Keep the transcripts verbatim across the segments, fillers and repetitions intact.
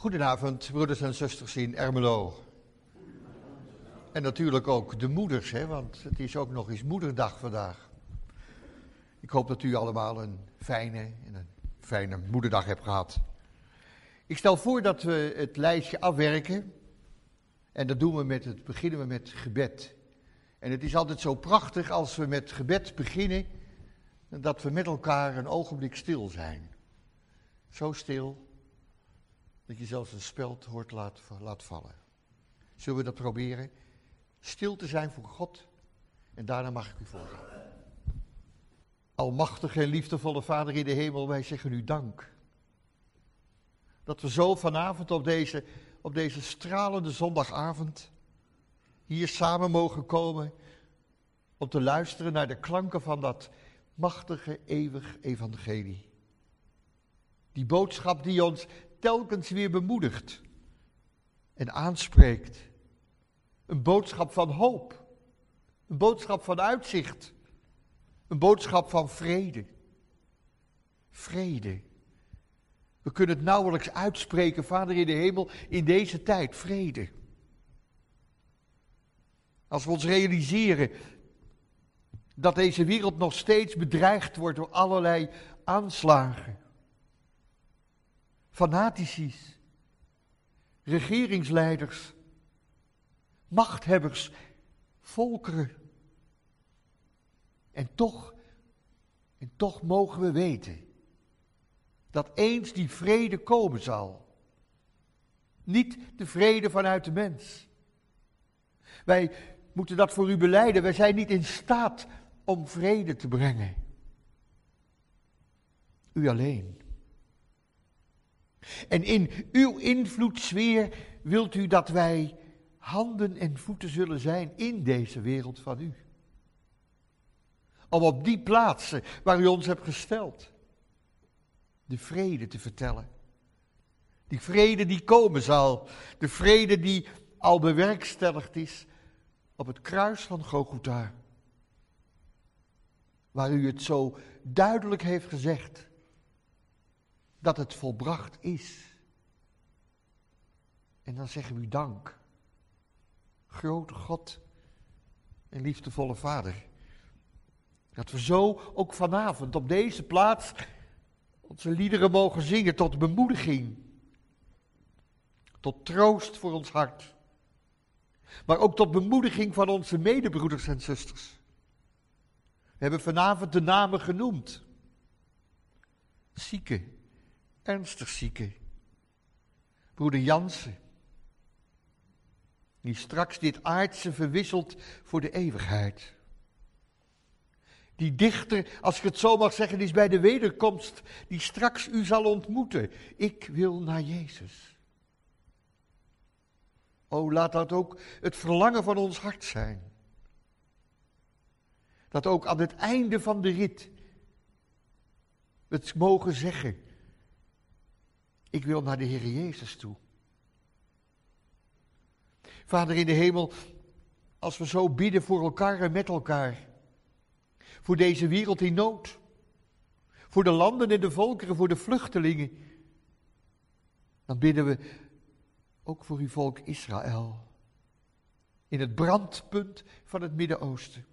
Goedenavond, broeders en zusters in Ermelo. En natuurlijk ook de moeders, hè, want het is ook nog eens moederdag vandaag. Ik hoop dat u allemaal een fijne, en een fijne moederdag hebt gehad. Ik stel voor dat we het lijstje afwerken. En dat doen we met het, beginnen we met gebed. En het is altijd zo prachtig als we met gebed beginnen, dat we met elkaar een ogenblik stil zijn. Zo stil, dat je zelfs een speld hoort laat, laat vallen. Zullen we dat proberen? Stil te zijn voor God. En daarna mag ik u voorgaan. Almachtige en liefdevolle Vader in de hemel, wij zeggen u dank. Dat we zo vanavond op deze, op deze stralende zondagavond hier samen mogen komen om te luisteren naar de klanken van dat machtige, eeuwig evangelie. Die boodschap die ons telkens weer bemoedigt en aanspreekt. Een boodschap van hoop, een boodschap van uitzicht, een boodschap van vrede. Vrede. We kunnen het nauwelijks uitspreken, Vader in de hemel, in deze tijd, vrede. Als we ons realiseren dat deze wereld nog steeds bedreigd wordt door allerlei aanslagen. Fanatici, regeringsleiders, machthebbers, volkeren. En toch, en toch mogen we weten dat eens die vrede komen zal. Niet de vrede vanuit de mens. Wij moeten dat voor u belijden. Wij zijn niet in staat om vrede te brengen. U alleen. En in uw invloedssfeer wilt u dat wij handen en voeten zullen zijn in deze wereld van u. Om op die plaatsen waar u ons hebt gesteld, de vrede te vertellen. Die vrede die komen zal, de vrede die al bewerkstelligd is op het kruis van Golgotha. Waar u het zo duidelijk heeft gezegd dat het volbracht is. En dan zeggen we u dank. Grote God en liefdevolle Vader. Dat we zo ook vanavond op deze plaats onze liederen mogen zingen tot bemoediging. Tot troost voor ons hart. Maar ook tot bemoediging van onze medebroeders en zusters. We hebben vanavond de namen genoemd. Zieken, ernstig zieken. Broeder Jansen. Die straks dit aardse verwisselt voor de eeuwigheid. Die dichter, als ik het zo mag zeggen, is bij de wederkomst, die straks u zal ontmoeten. Ik wil naar Jezus. O, laat dat ook het verlangen van ons hart zijn. Dat ook aan het einde van de rit we het mogen zeggen. Ik wil naar de Heer Jezus toe. Vader in de hemel, als we zo bidden voor elkaar en met elkaar. Voor deze wereld in nood. Voor de landen en de volkeren, voor de vluchtelingen. Dan bidden we ook voor uw volk Israël. In het brandpunt van het Midden-Oosten.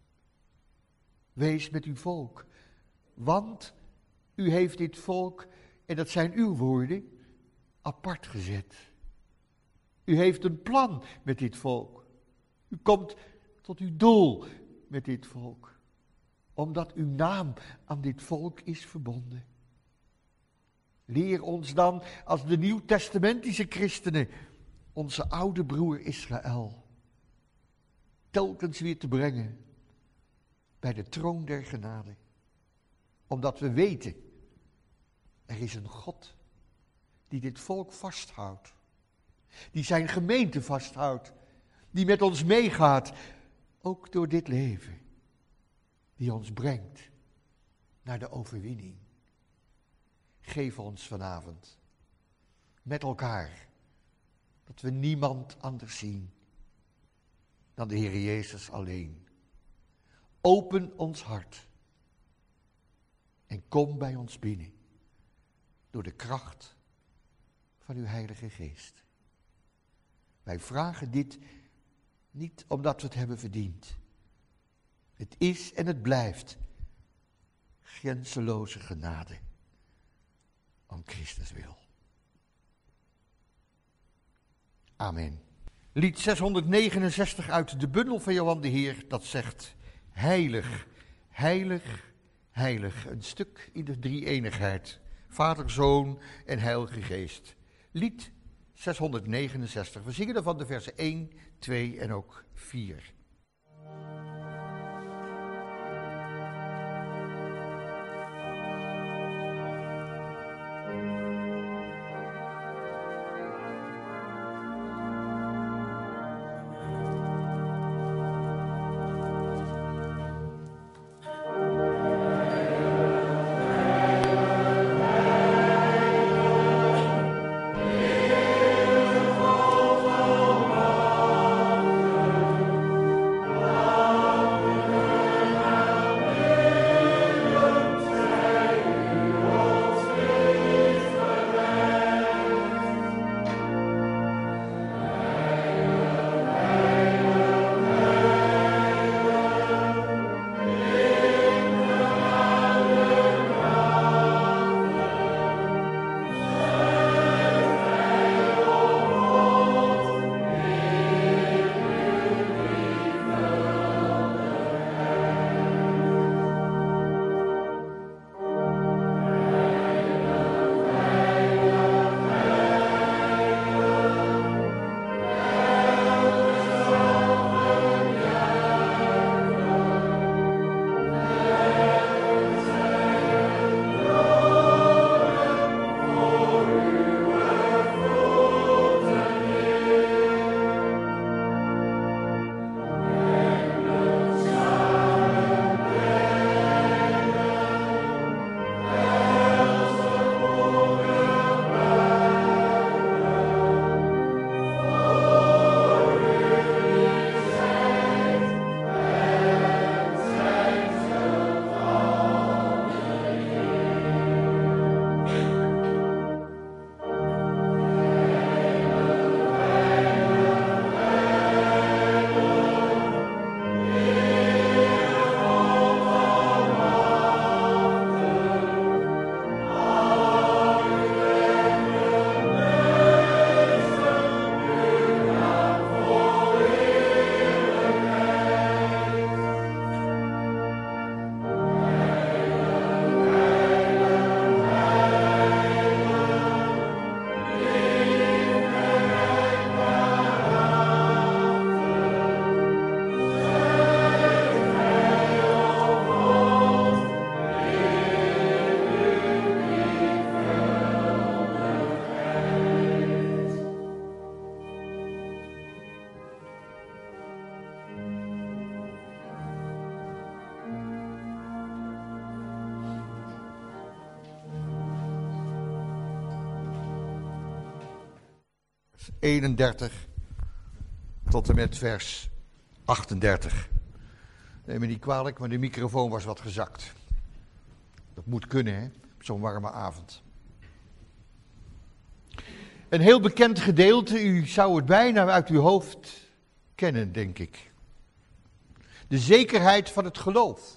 Wees met uw volk. Want u heeft dit volk, en dat zijn uw woorden, apart gezet. U heeft een plan met dit volk. U komt tot uw doel met dit volk. Omdat uw naam aan dit volk is verbonden. Leer ons dan als de nieuwtestamentische christenen onze oude broer Israël telkens weer te brengen bij de troon der genade. Omdat we weten, er is een God die dit volk vasthoudt. Die zijn gemeente vasthoudt. Die met ons meegaat, ook door dit leven. Die ons brengt naar de overwinning. Geef ons vanavond met elkaar dat we niemand anders zien dan de Heer Jezus alleen. Open ons hart en kom bij ons binnen door de kracht van uw Heilige Geest. Wij vragen dit niet omdat we het hebben verdiend. Het is en het blijft grenzeloze genade om Christus wil. Amen. Lied zeshonderdnegenenzestig uit de bundel van Johan de Heer, dat zegt: heilig, heilig, heilig. Een stuk in de drie-eenigheid. Vader, Zoon en Heilige Geest. Lied zeshonderdnegenenzestig. We zingen ervan de versen één, twee en ook vier. eenendertig tot en met vers achtendertig. Neem me niet kwalijk, maar de microfoon was wat gezakt. Dat moet kunnen, hè, op zo'n warme avond. Een heel bekend gedeelte, u zou het bijna uit uw hoofd kennen, denk ik. De zekerheid van het geloof.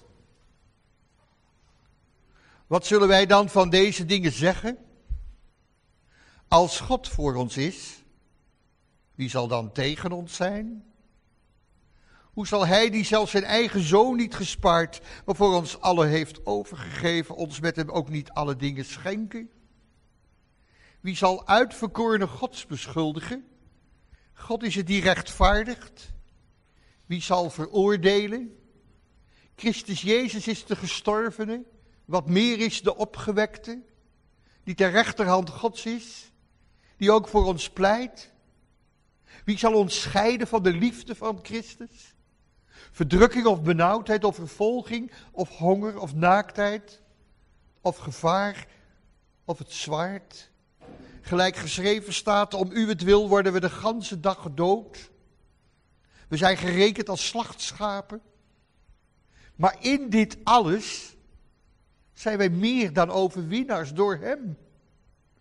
Wat zullen wij dan van deze dingen zeggen? Als God voor ons is, wie zal dan tegen ons zijn? Hoe zal hij die zelfs zijn eigen zoon niet gespaard, maar voor ons allen heeft overgegeven, ons met hem ook niet alle dingen schenken? Wie zal uitverkorene Gods beschuldigen? God is het die rechtvaardigt. Wie zal veroordelen? Christus Jezus is de gestorvene, wat meer is de opgewekte, die ter rechterhand Gods is, die ook voor ons pleit. Wie zal ons scheiden van de liefde van Christus? Verdrukking of benauwdheid of vervolging of honger of naaktheid of gevaar of het zwaard? Gelijk geschreven staat, om uwentwil worden we de ganse dag gedood. We zijn gerekend als slachtschapen. Maar in dit alles zijn wij meer dan overwinnaars door hem.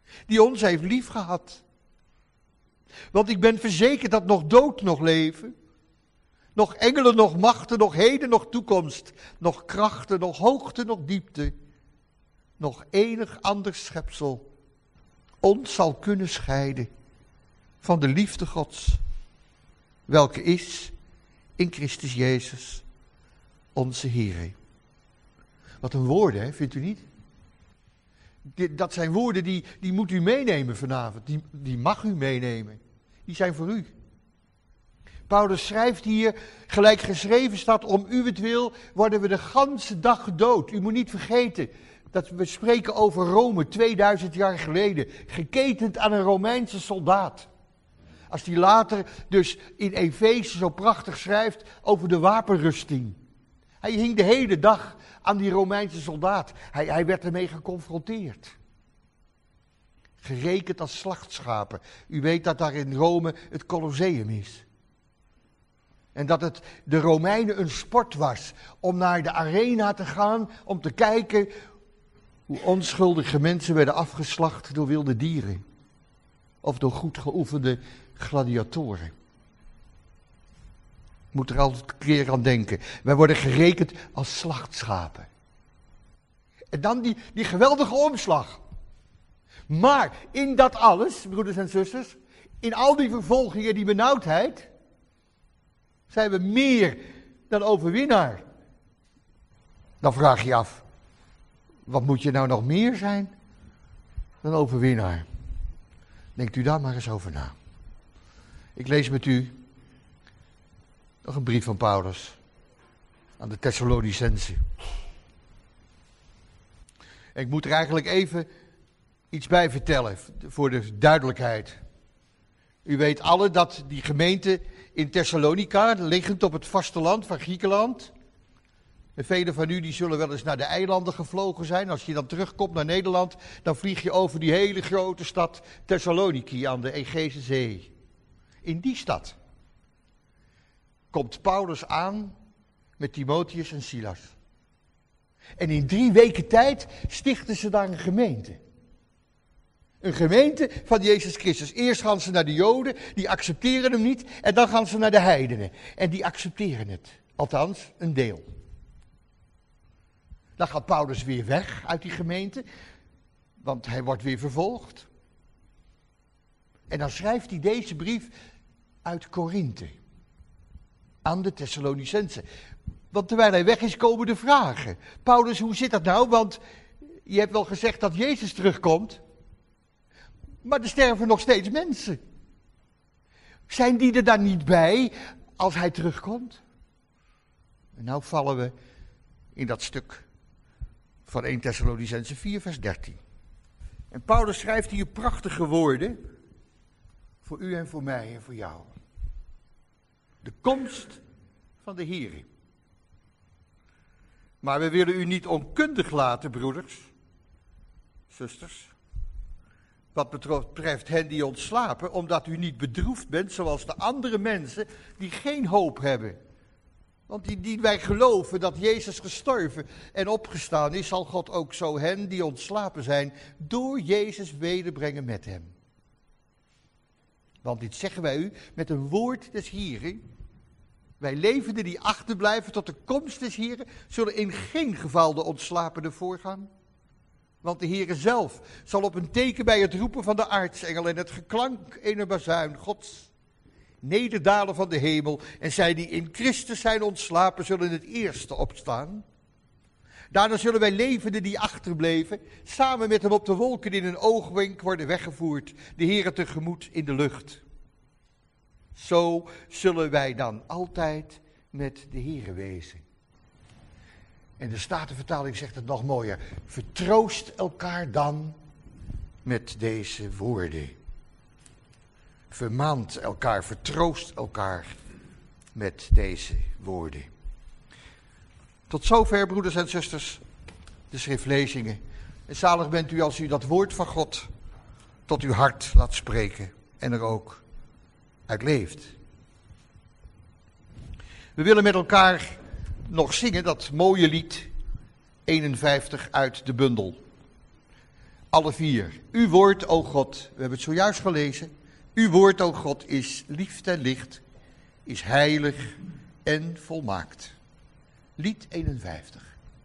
die ons heeft liefgehad. Want ik ben verzekerd dat nog dood, nog leven, nog engelen, nog machten, nog heden, nog toekomst, nog krachten, nog hoogte, nog diepte, nog enig ander schepsel ons zal kunnen scheiden van de liefde Gods, welke is in Christus Jezus, onze Heer. Wat een woorden, hè, vindt u niet? Dat zijn woorden die, die moet u meenemen vanavond, die, die mag u meenemen. Die zijn voor u. Paulus schrijft hier, gelijk geschreven staat, om uwentwil worden we de ganse dag gedood. U moet niet vergeten dat we spreken over Rome tweeduizend jaar geleden, geketend aan een Romeinse soldaat. Als die later dus in Efeze zo prachtig schrijft over de wapenrusting. Hij hing de hele dag aan die Romeinse soldaat. Hij, hij werd ermee geconfronteerd. Gerekend als slachtschapen. U weet dat daar in Rome het Colosseum is. En dat het de Romeinen een sport was om naar de arena te gaan, om te kijken hoe onschuldige mensen werden afgeslacht door wilde dieren. Of door goed geoefende gladiatoren. Ik moet er altijd een keer aan denken. Wij worden gerekend als slachtschapen. En dan die, die geweldige omslag. Maar in dat alles, broeders en zusters, in al die vervolgingen, die benauwdheid, zijn we meer dan overwinnaar. Dan vraag je je af, wat moet je nou nog meer zijn dan overwinnaar? Denkt u daar maar eens over na. Ik lees met u nog een brief van Paulus aan de Thessalonicenzen. Ik moet er eigenlijk even iets bij vertellen, voor de duidelijkheid. U weet alle dat die gemeente in Thessalonica, liggend op het vasteland van Griekenland. En velen van u die zullen wel eens naar de eilanden gevlogen zijn. Als je dan terugkomt naar Nederland, dan vlieg je over die hele grote stad Thessaloniki aan de Egeïsche Zee. In die stad komt Paulus aan met Timotheus en Silas. En in drie weken tijd stichten ze daar een gemeente. Een gemeente van Jezus Christus. Eerst gaan ze naar de Joden, die accepteren hem niet. En dan gaan ze naar de heidenen. En die accepteren het. Althans, een deel. Dan gaat Paulus weer weg uit die gemeente. Want hij wordt weer vervolgd. En dan schrijft hij deze brief uit Korinthe. Aan de Thessalonicenzen. Want terwijl hij weg is, komen de vragen. Paulus, hoe zit dat nou? Want je hebt wel gezegd dat Jezus terugkomt. Maar er sterven nog steeds mensen. Zijn die er dan niet bij als hij terugkomt? En nou vallen we in dat stuk van eerste Thessalonicenzen vier vers dertien. En Paulus schrijft hier prachtige woorden voor u en voor mij en voor jou. De komst van de Here. Maar we willen u niet onkundig laten, broeders, zusters, wat betreft hen die ontslapen, omdat u niet bedroefd bent zoals de andere mensen die geen hoop hebben. Want die, die wij geloven dat Jezus gestorven en opgestaan is, zal God ook zo hen die ontslapen zijn, door Jezus wederbrengen met hem. Want dit zeggen wij u met een woord des Hieren. Wij levenden die achterblijven tot de komst des Hieren, zullen in geen geval de ontslapenen voorgaan. Want de Heere zelf zal op een teken bij het roepen van de aartsengel en het geklank eener bazuin Gods nederdalen van de hemel. En zij die in Christus zijn ontslapen zullen het eerste opstaan. Daarna zullen wij levenden die achterbleven samen met hem op de wolken in een oogwenk worden weggevoerd, de Heere tegemoet in de lucht. Zo zullen wij dan altijd met de Heere wezen. En de Statenvertaling zegt het nog mooier. Vertroost elkaar dan met deze woorden. Vermaant elkaar, vertroost elkaar met deze woorden. Tot zover, broeders en zusters, de schriftlezingen. En zalig bent u als u dat woord van God tot uw hart laat spreken en er ook uit leeft. We willen met elkaar nog zingen dat mooie lied eenenvijftig uit de bundel. alle vier. Uw woord, o God, we hebben het zojuist gelezen. Uw woord, o God, is liefde en licht, is heilig en volmaakt. Lied eenenvijftig.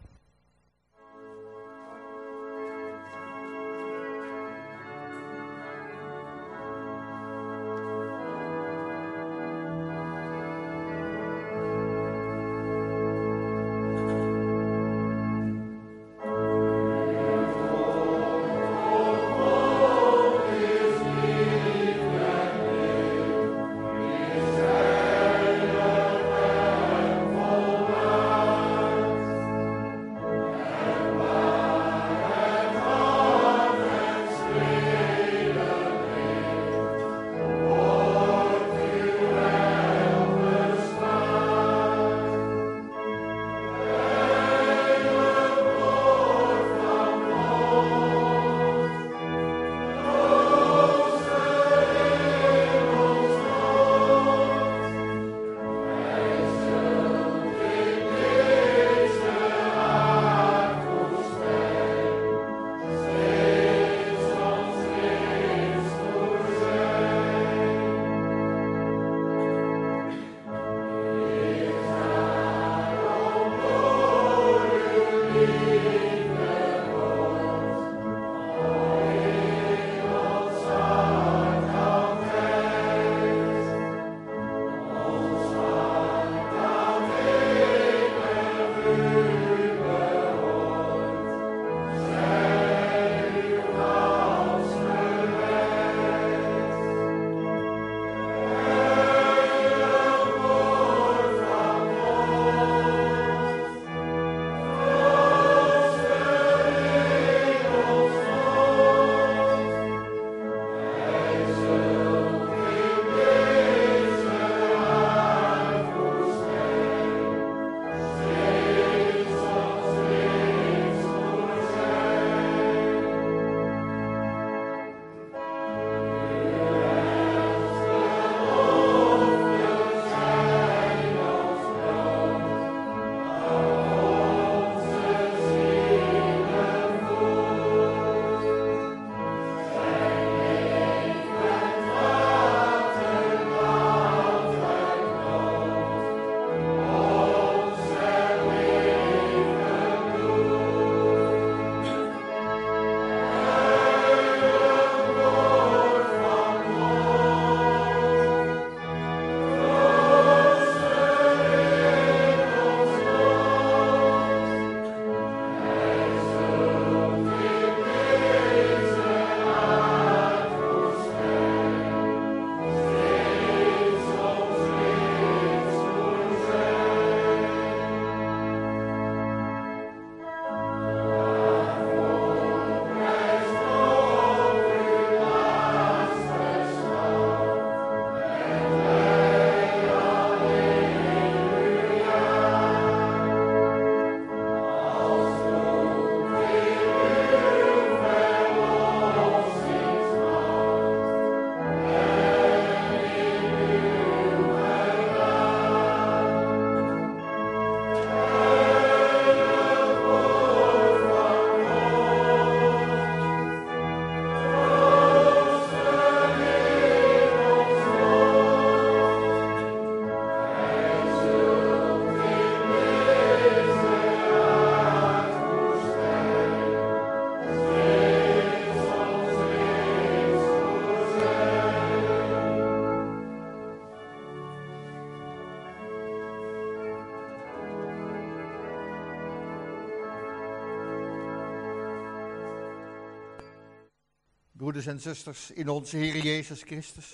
broeders en zusters in onze Heer Jezus Christus.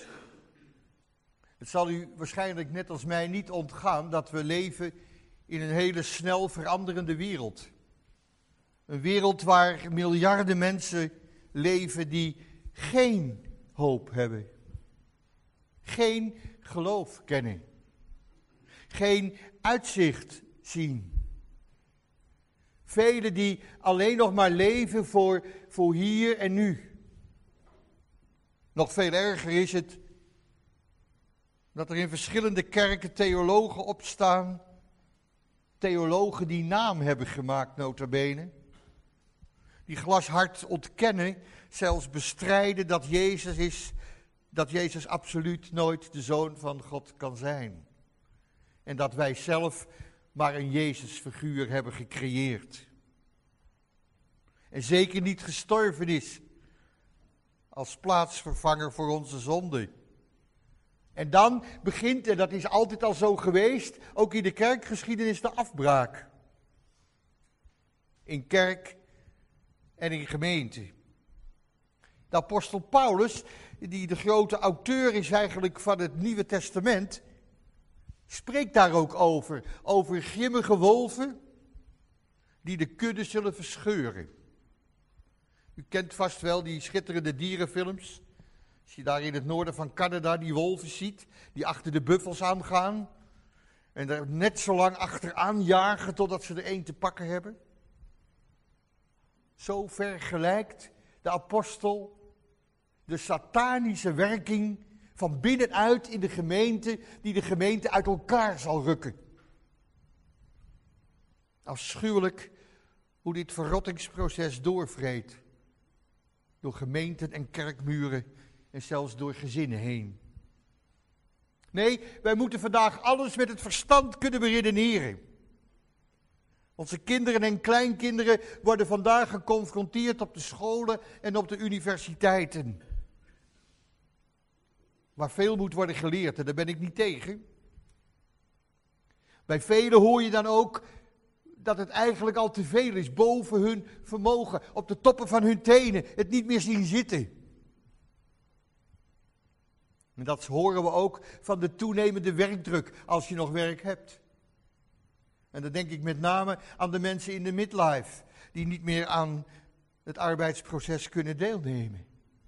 Het zal u waarschijnlijk net als mij niet ontgaan dat we leven in een hele snel veranderende wereld. Een wereld waar miljarden mensen leven die geen hoop hebben. Geen geloof kennen. Geen uitzicht zien. Velen die alleen nog maar leven voor, voor hier en nu. Nog veel erger is het dat er in verschillende kerken theologen opstaan. Theologen die naam hebben gemaakt, nota bene. die glashard ontkennen, zelfs bestrijden dat Jezus is, dat Jezus absoluut nooit de Zoon van God kan zijn. En dat wij zelf maar een Jezusfiguur hebben gecreëerd. En zeker niet gestorven is als plaatsvervanger voor onze zonde. En dan begint, en dat is altijd al zo geweest, ook in de kerkgeschiedenis de afbraak. In kerk en in gemeente. De apostel Paulus, die de grote auteur is eigenlijk van het Nieuwe Testament, spreekt daar ook over. Over grimmige wolven die de kudde zullen verscheuren. U kent vast wel die schitterende dierenfilms. Als je daar in het noorden van Canada die wolven ziet, die achter de buffels aangaan. En er net zo lang achteraan jagen totdat ze er één te pakken hebben. Zo vergelijkt de apostel de satanische werking van binnenuit in de gemeente, die de gemeente uit elkaar zal rukken. Afschuwelijk hoe dit verrottingsproces doorvreet. Door gemeenten en kerkmuren en zelfs door gezinnen heen. Nee, wij moeten vandaag alles met het verstand kunnen beredeneren. Onze kinderen en kleinkinderen worden vandaag geconfronteerd op de scholen en op de universiteiten. Waar veel moet worden geleerd, en daar ben ik niet tegen. Bij velen hoor je dan ook dat het eigenlijk al te veel is, boven hun vermogen, op de toppen van hun tenen, het niet meer zien zitten. En dat horen we ook van de toenemende werkdruk, als je nog werk hebt. En dan denk ik met name aan de mensen in de midlife, die niet meer aan het arbeidsproces kunnen deelnemen.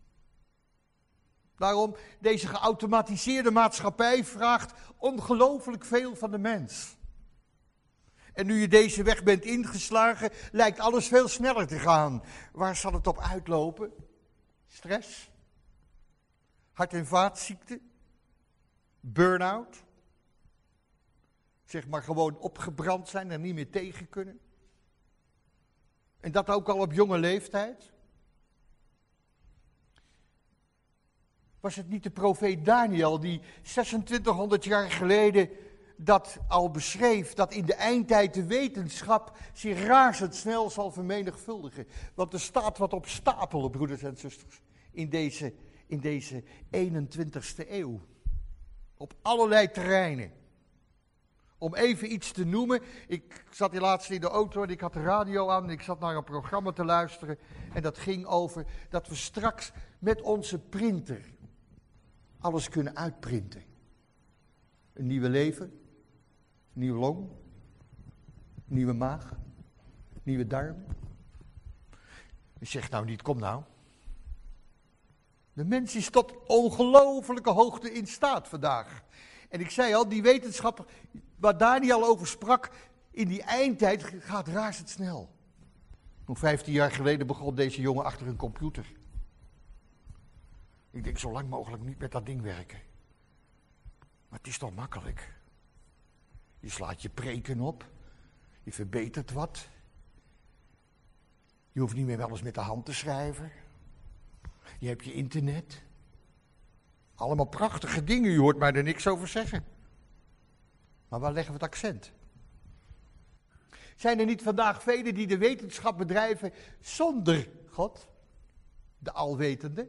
Daarom, deze geautomatiseerde maatschappij vraagt ongelooflijk veel van de mens. En nu je deze weg bent ingeslagen, lijkt alles veel sneller te gaan. Waar zal het op uitlopen? Stress? Hart- en vaatziekten? Burn-out? Zeg maar gewoon opgebrand zijn en niet meer tegen kunnen? En dat ook al op jonge leeftijd? Was het niet de profeet Daniel die zesentwintighonderd jaar geleden dat al beschreef, dat in de eindtijd de wetenschap zich razendsnel zal vermenigvuldigen? Want er staat wat op stapel, broeders en zusters, in deze, in deze eenentwintigste eeuw. Op allerlei terreinen. Om even iets te noemen, ik zat hier laatst in de auto en ik had de radio aan en ik zat naar een programma te luisteren. En dat ging over dat we straks met onze printer alles kunnen uitprinten. Een nieuwe lever, een nieuwe long, een nieuwe maag, een nieuwe darm. Ik zeg nou niet, kom nou. De mens is tot ongelofelijke hoogte in staat vandaag. En ik zei al, die wetenschap waar Daniel over sprak, in die eindtijd gaat razendsnel. Nog vijftien jaar geleden begon deze jongen achter een computer. Ik denk, zo lang mogelijk niet met dat ding werken. Maar het is toch makkelijk. Je slaat je preken op. Je verbetert wat. Je hoeft niet meer wel eens met de hand te schrijven. Je hebt je internet. Allemaal prachtige dingen, u hoort mij er niks over zeggen. Maar waar leggen we het accent? Zijn er niet vandaag velen die de wetenschap bedrijven zonder God, de alwetende?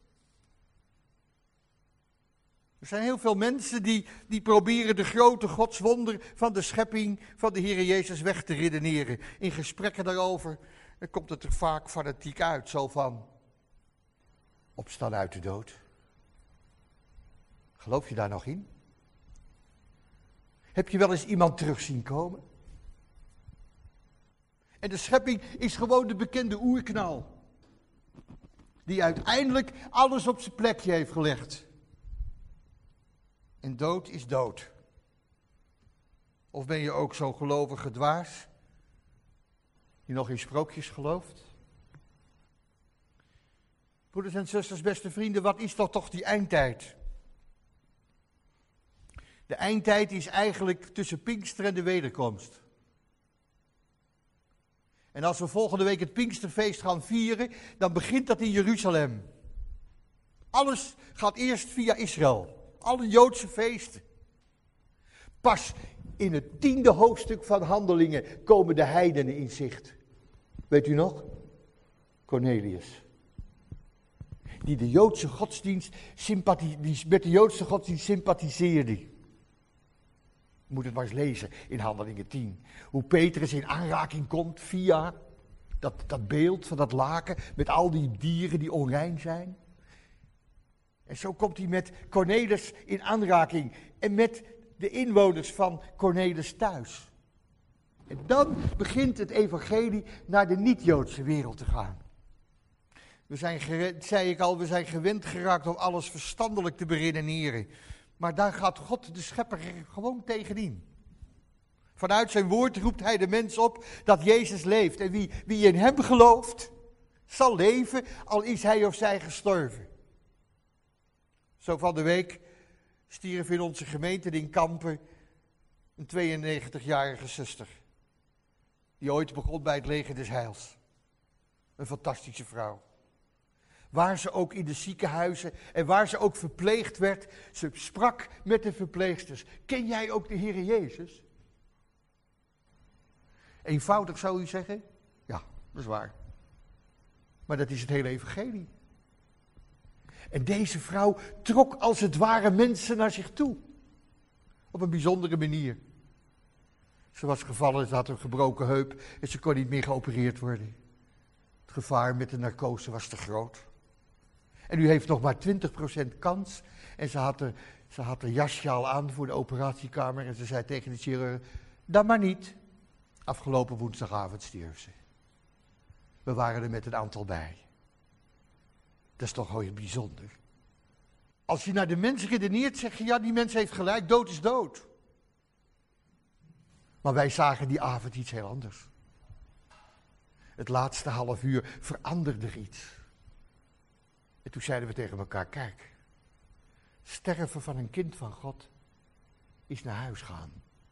Er zijn heel veel mensen die, die proberen de grote godswonder van de schepping van de Heer Jezus weg te redeneren. In gesprekken daarover dan komt het er vaak fanatiek uit, zo van opstaan uit de dood. Geloof je daar nog in? Heb je wel eens iemand terug zien komen? En de schepping is gewoon de bekende oerknal. Die uiteindelijk alles op zijn plekje heeft gelegd. En dood is dood. Of ben je ook zo'n gelovige dwaas, die nog in sprookjes gelooft? Broeders en zusters, beste vrienden, wat is dat toch die eindtijd? De eindtijd is eigenlijk tussen Pinkster en de wederkomst. En als we volgende week het Pinksterfeest gaan vieren, dan begint dat in Jeruzalem. Alles gaat eerst via Israël. Alle Joodse feesten. Pas in het tiende hoofdstuk van Handelingen komen de heidenen in zicht. Weet u nog? Cornelius. Die de Joodse godsdienst sympathie, die met de Joodse godsdienst sympathiseerde. Je moet het maar eens lezen in Handelingen tien. Hoe Petrus in aanraking komt via dat, dat beeld van dat laken met al die dieren die onrein zijn. En zo komt hij met Cornelis in aanraking en met de inwoners van Cornelis thuis. En dan begint het evangelie naar de niet-Joodse wereld te gaan. We zijn, zei ik al, we zijn gewend geraakt om alles verstandelijk te beredeneren. Maar daar gaat God de schepper gewoon tegenin. Vanuit zijn woord roept hij de mens op dat Jezus leeft. En wie, wie in hem gelooft, zal leven, al is hij of zij gestorven. Zo van de week stierf in onze gemeente in Kampen een tweeënnegentigjarige zuster. Die ooit begon bij het leger des Heils. Een fantastische vrouw. Waar ze ook in de ziekenhuizen en waar ze ook verpleegd werd, ze sprak met de verpleegsters. Ken jij ook de Heer Jezus? Eenvoudig zou u zeggen? Ja, dat is waar. Maar dat is het hele evangelie. En deze vrouw trok als het ware mensen naar zich toe. Op een bijzondere manier. Ze was gevallen, ze had een gebroken heup en ze kon niet meer geopereerd worden. Het gevaar met de narcose was te groot. En u heeft nog maar twintig procent kans. En ze had, er, ze had een jasje al aan voor de operatiekamer. En ze zei tegen de chirurg, dan maar niet. Afgelopen woensdagavond stierf ze. We waren er met een aantal bij. Dat is toch heel bijzonder. Als je naar de mens redeneert, zeg je, ja, die mens heeft gelijk, dood is dood. Maar wij zagen die avond iets heel anders. Het laatste half uur veranderde er iets. En toen zeiden we tegen elkaar, kijk, sterven van een kind van God is naar huis gaan.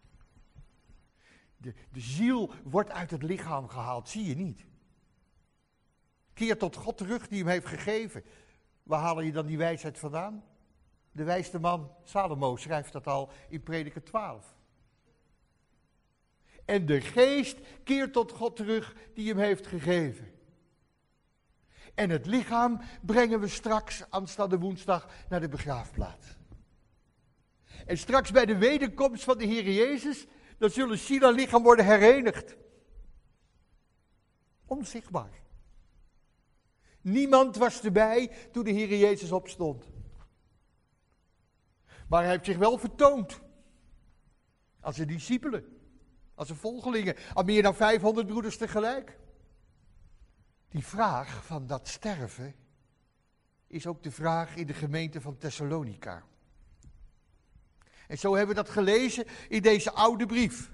De, de ziel wordt uit het lichaam gehaald, zie je niet. Keer tot God terug die hem heeft gegeven. Waar haal je dan die wijsheid vandaan? De wijste man Salomo schrijft dat al in Prediker twaalf. En de geest keert tot God terug die hem heeft gegeven. En het lichaam brengen we straks aanstaande woensdag naar de begraafplaats. En straks bij de wederkomst van de Heer Jezus, dan zullen ziel en lichaam worden herenigd. Onzichtbaar. Niemand was erbij toen de Heer Jezus opstond. Maar hij heeft zich wel vertoond. Als zijn discipelen. Als zijn volgelingen. Aan meer dan vijfhonderd broeders tegelijk. Die vraag van dat sterven is ook de vraag in de gemeente van Thessalonica. En zo hebben we dat gelezen in deze oude brief.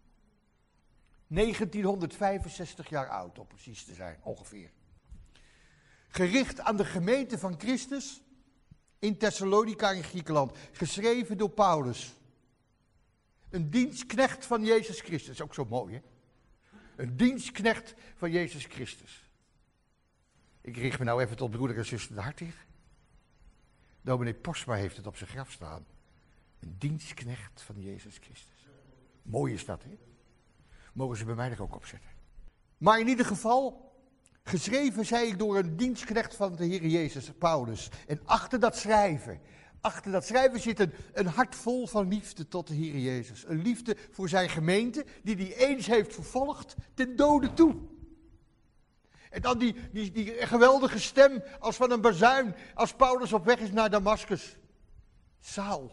negentienhonderdvijfenzestig jaar oud, om precies te zijn, ongeveer. Gericht aan de gemeente van Christus in Thessalonica in Griekenland. Geschreven door Paulus. Een dienstknecht van Jezus Christus. Ook zo mooi, hè? Een dienstknecht van Jezus Christus. Ik richt me nou even tot broeder en zuster de Hartig. Dominee Posma heeft het op zijn graf staan. Een dienstknecht van Jezus Christus. Mooi is dat, hè? Mogen ze bij mij er ook op zetten. Maar in ieder geval, geschreven, zei ik, door een dienstknecht van de Heer Jezus, Paulus. En achter dat schrijven, achter dat schrijven zit een, een hart vol van liefde tot de Heer Jezus. Een liefde voor zijn gemeente, die hij eens heeft vervolgd, ten dode toe. En dan die, die, die geweldige stem als van een bazuin, als Paulus op weg is naar Damaskus. Saul,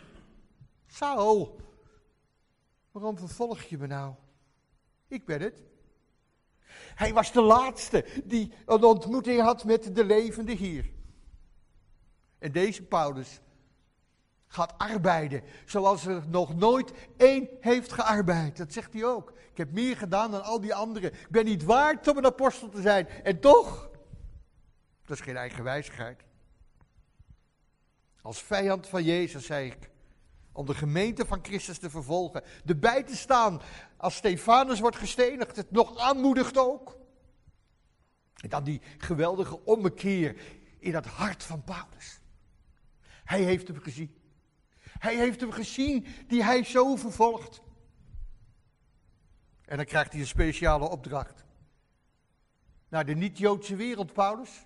Saul, waarom vervolg je me nou? Ik ben het. Hij was de laatste die een ontmoeting had met de levende Heer. En deze Paulus gaat arbeiden zoals er nog nooit één heeft gearbeid. Dat zegt hij ook. Ik heb meer gedaan dan al die anderen. Ik ben niet waard om een apostel te zijn. En toch, dat is geen eigen wijsheid. Als vijand van Jezus, zei ik, Om de gemeente van Christus te vervolgen. Erbij te staan als Stefanus wordt gestenigd. Het nog aanmoedigt ook. En dan die geweldige ommekeer in het hart van Paulus. Hij heeft hem gezien. Hij heeft hem gezien die hij zo vervolgt. En dan krijgt hij een speciale opdracht. Naar de niet-Joodse wereld, Paulus.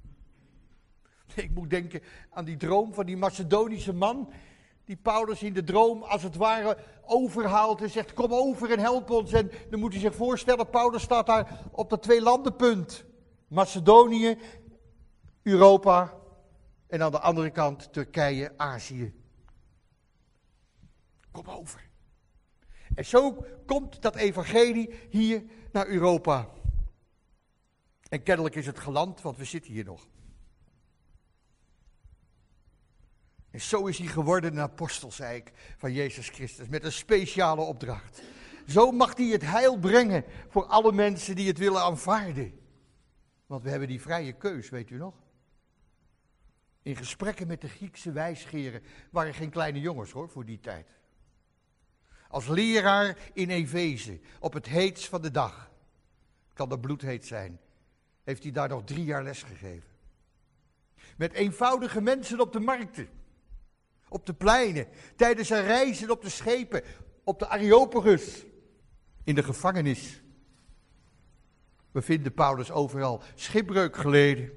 Ik moet denken aan die droom van die Macedonische man. Die Paulus in de droom als het ware overhaalt en zegt, kom over en help ons. En dan moet u zich voorstellen, Paulus staat daar op dat tweelandenpunt. Macedonië, Europa en aan de andere kant Turkije, Azië. Kom over. En zo komt dat evangelie hier naar Europa. En kennelijk is het geland, want we zitten hier nog. En zo is hij geworden een apostel, zei ik, van Jezus Christus, met een speciale opdracht. Zo mag hij het heil brengen voor alle mensen die het willen aanvaarden. Want we hebben die vrije keus, weet u nog? In gesprekken met de Griekse wijsgeren waren geen kleine jongens hoor, voor die tijd. Als leraar in Efeze, op het heetst van de dag, kan dat bloedheet zijn, heeft hij daar nog drie jaar les gegeven. Met eenvoudige mensen op de markten, op de pleinen, tijdens zijn reizen op de schepen, op de Areopagus, in de gevangenis. We vinden Paulus overal schipbreuk geleden,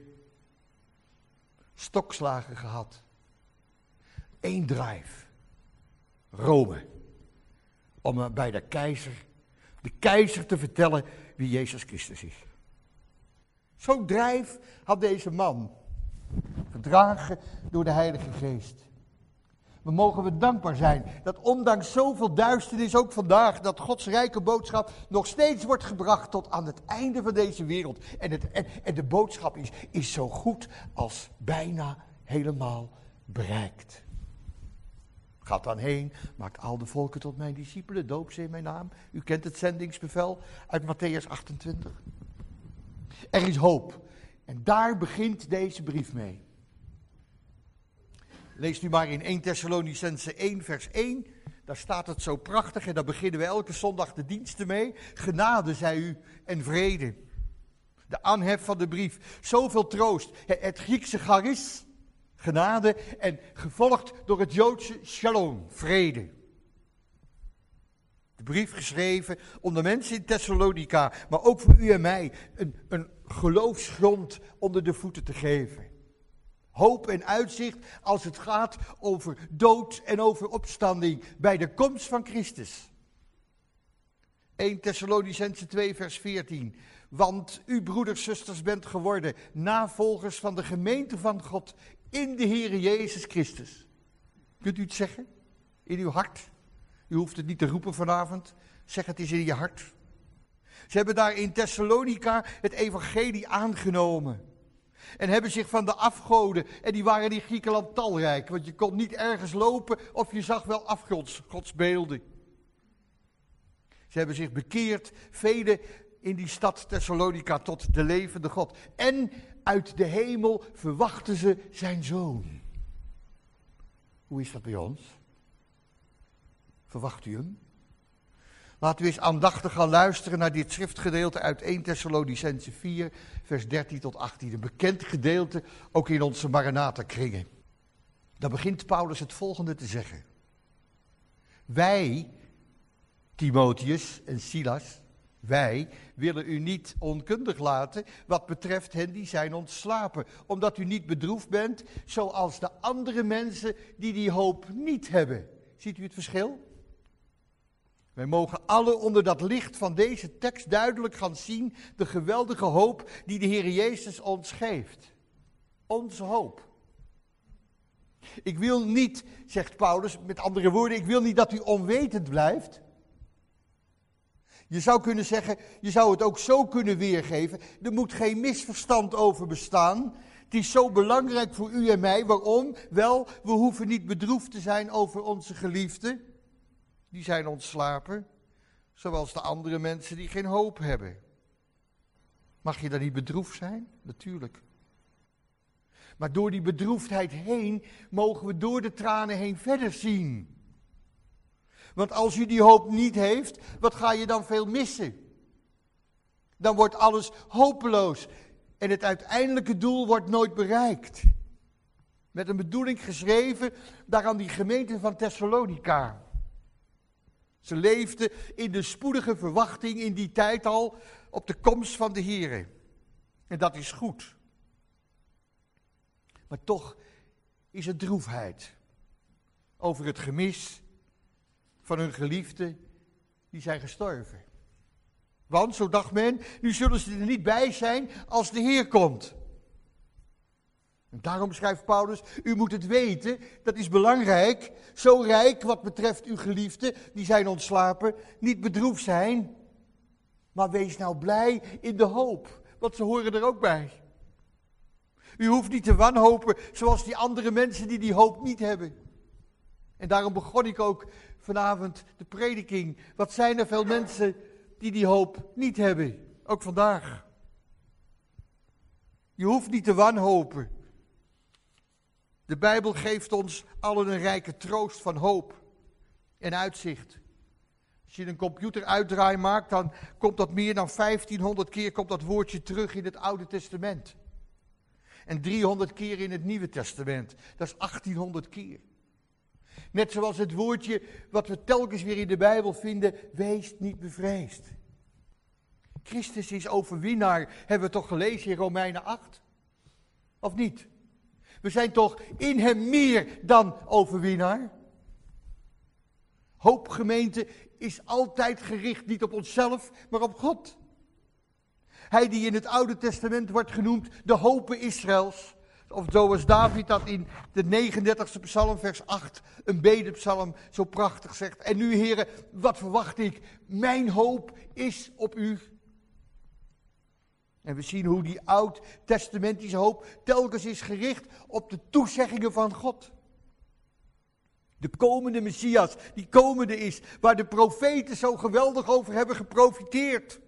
stokslagen gehad, één drive, Rome, om bij de keizer, de keizer te vertellen wie Jezus Christus is. Zo'n drijf had deze man, gedragen door de Heilige Geest. We mogen we dankbaar zijn dat ondanks zoveel duisternis ook vandaag, dat Gods rijke boodschap nog steeds wordt gebracht tot aan het einde van deze wereld. En, het, en, en de boodschap is, is zo goed als bijna helemaal bereikt. Gaat dan heen, maakt al de volken tot mijn discipelen, doop ze in mijn naam. U kent het zendingsbevel uit Matthäus achtentwintig. Er is hoop. En daar begint deze brief mee. Lees nu maar in eerste Thessalonicenzen één vers één. Daar staat het zo prachtig en daar beginnen we elke zondag de diensten mee. Genade zij u en vrede. De aanhef van de brief. Zoveel troost. Het Griekse charis, genade, en gevolgd door het Joodse shalom, vrede. De brief geschreven om de mensen in Thessalonica, maar ook voor u en mij, een, een geloofsgrond onder de voeten te geven. Hoop en uitzicht als het gaat over dood en over opstanding bij de komst van Christus. eerste Thessalonicenzen twee vers veertien. Want u broeders, zusters bent geworden navolgers van de gemeente van God in de Heere Jezus Christus. Kunt u het zeggen? In uw hart? U hoeft het niet te roepen vanavond. Zeg het eens in je hart. Ze hebben daar in Thessalonica het evangelie aangenomen. En hebben zich van de afgoden, en die waren in Griekenland talrijk. Want je kon niet ergens lopen of je zag wel afgodsbeelden. Ze hebben zich bekeerd, velen in die stad Thessalonica tot de levende God. En uit de hemel verwachten ze zijn zoon. Hoe is dat bij ons? Verwacht u hem? Laten we eens aandachtig gaan luisteren naar dit schriftgedeelte uit eerste Thessalonicenzen vier, vers dertien tot achttien. Een bekend gedeelte, ook in onze Maranatha-kringen. Daar begint Paulus het volgende te zeggen. Wij, Timotheus en Silas, wij willen u niet onkundig laten wat betreft hen die zijn ontslapen. Omdat u niet bedroefd bent, zoals de andere mensen die die hoop niet hebben. Ziet u het verschil? Wij mogen alle onder dat licht van deze tekst duidelijk gaan zien de geweldige hoop die de Heer Jezus ons geeft. Onze hoop. Ik wil niet, zegt Paulus, met andere woorden, ik wil niet dat u onwetend blijft. Je zou kunnen zeggen, je zou het ook zo kunnen weergeven, er moet geen misverstand over bestaan. Het is zo belangrijk voor u en mij, waarom? Wel, we hoeven niet bedroefd te zijn over onze geliefden. Die zijn ontslapen, zoals de andere mensen die geen hoop hebben. Mag je dan niet bedroefd zijn? Natuurlijk. Maar door die bedroefdheid heen mogen we door de tranen heen verder zien. Want als u die hoop niet heeft, wat ga je dan veel missen? Dan wordt alles hopeloos en het uiteindelijke doel wordt nooit bereikt. Met een bedoeling geschreven daar aan die gemeente van Thessalonica. Ze leefden in de spoedige verwachting in die tijd al op de komst van de Here. En dat is goed. Maar toch is er droefheid over het gemis van hun geliefden die zijn gestorven. Want, zo dacht men, nu zullen ze er niet bij zijn als de Heer komt. En daarom schrijft Paulus, u moet het weten, dat is belangrijk. Zo rijk wat betreft uw geliefden, die zijn ontslapen, niet bedroefd zijn. Maar wees nou blij in de hoop, want ze horen er ook bij. U hoeft niet te wanhopen zoals die andere mensen die die hoop niet hebben. En daarom begon ik ook vanavond de prediking. Wat zijn er veel mensen die die hoop niet hebben, ook vandaag. Je hoeft niet te wanhopen. De Bijbel geeft ons allen een rijke troost van hoop en uitzicht. Als je een computeruitdraai maakt, dan komt dat meer dan vijftienhonderd keer komt dat woordje terug in het Oude Testament. En driehonderd keer in het Nieuwe Testament. Dat is achttienhonderd keer. Net zoals het woordje wat we telkens weer in de Bijbel vinden, wees niet bevreesd. Christus is overwinnaar, hebben we toch gelezen in Romeinen acht? Of niet? We zijn toch in hem meer dan overwinnaar? Hoopgemeente is altijd gericht niet op onszelf, maar op God. Hij die in het Oude Testament wordt genoemd de hope Israëls. Of zoals David dat in de negenendertigste psalm vers acht, een bedepsalm, zo prachtig zegt. En nu, heren, wat verwacht ik? Mijn hoop is op u. En we zien hoe die oud-testamentische hoop telkens is gericht op de toezeggingen van God. De komende Messias, die komende is, waar de profeten zo geweldig over hebben geprofiteerd.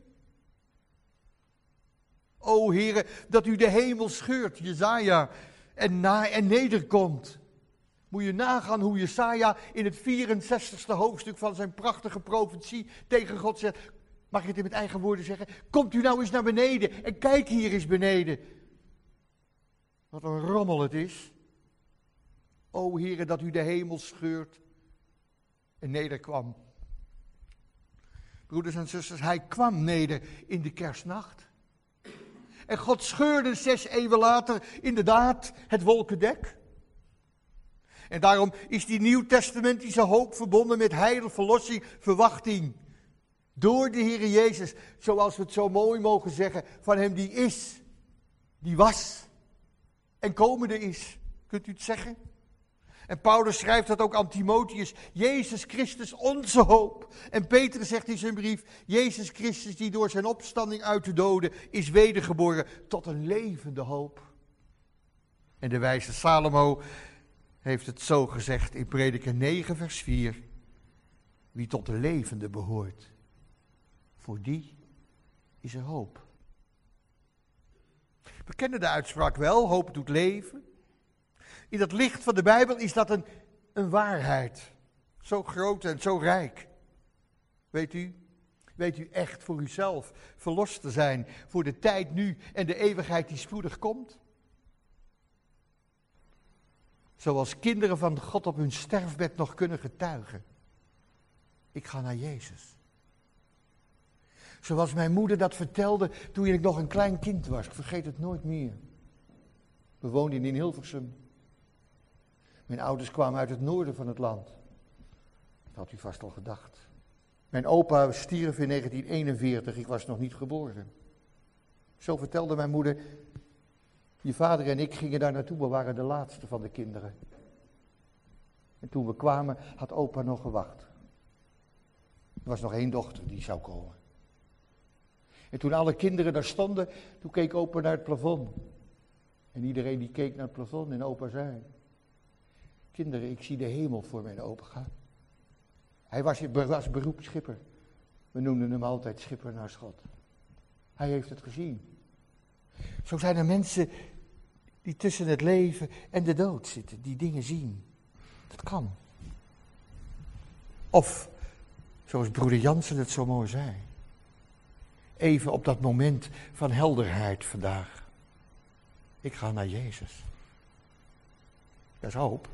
O Heere, dat u de hemel scheurt, Jesaja, en, na, en nederkomt. Moet je nagaan hoe Jesaja in het vierenzestigste hoofdstuk van zijn prachtige profetie tegen God zegt, mag ik het in mijn eigen woorden zeggen, komt u nou eens naar beneden en kijk hier eens beneden. Wat een rommel het is. O Heere, dat u de hemel scheurt en nederkwam. Broeders en zusters, hij kwam neder in de kerstnacht. En God scheurde zes eeuwen later inderdaad het wolkendek. En daarom is die nieuwtestamentische hoop verbonden met heil, verlossing, verwachting. Door de Heer Jezus, zoals we het zo mooi mogen zeggen, van hem die is, die was en komende is. Kunt u het zeggen? En Paulus schrijft dat ook aan Timotheus, Jezus Christus onze hoop. En Petrus zegt in zijn brief, Jezus Christus die door zijn opstanding uit de doden is wedergeboren tot een levende hoop. En de wijze Salomo heeft het zo gezegd in Prediker negen vers vier. Wie tot de levende behoort, voor die is er hoop. We kennen de uitspraak wel, hoop doet leven. In dat licht van de Bijbel is dat een, een waarheid. Zo groot en zo rijk. Weet u, weet u echt voor uzelf verlost te zijn voor de tijd nu en de eeuwigheid die spoedig komt? Zoals kinderen van God op hun sterfbed nog kunnen getuigen. Ik ga naar Jezus. Zoals mijn moeder dat vertelde toen ik nog een klein kind was. Ik vergeet het nooit meer. We woonden in Hilversum. Mijn ouders kwamen uit het noorden van het land. Dat had u vast al gedacht. Mijn opa stierf in negentien eenenveertig, ik was nog niet geboren. Zo vertelde mijn moeder, je vader en ik gingen daar naartoe, we waren de laatste van de kinderen. En toen we kwamen, had opa nog gewacht. Er was nog één dochter die zou komen. En toen alle kinderen daar stonden, toen keek opa naar het plafond. En iedereen die keek naar het plafond en opa zei, kinderen, ik zie de hemel voor mijn ogen gaan. Hij was, was beroepsschipper. We noemden hem altijd schipper naar schot. Hij heeft het gezien. Zo zijn er mensen die tussen het leven en de dood zitten, die dingen zien. Dat kan. Of Zoals broeder Jansen het zo mooi zei. Even op dat moment van helderheid vandaag. Ik ga naar Jezus. Dat is hoop.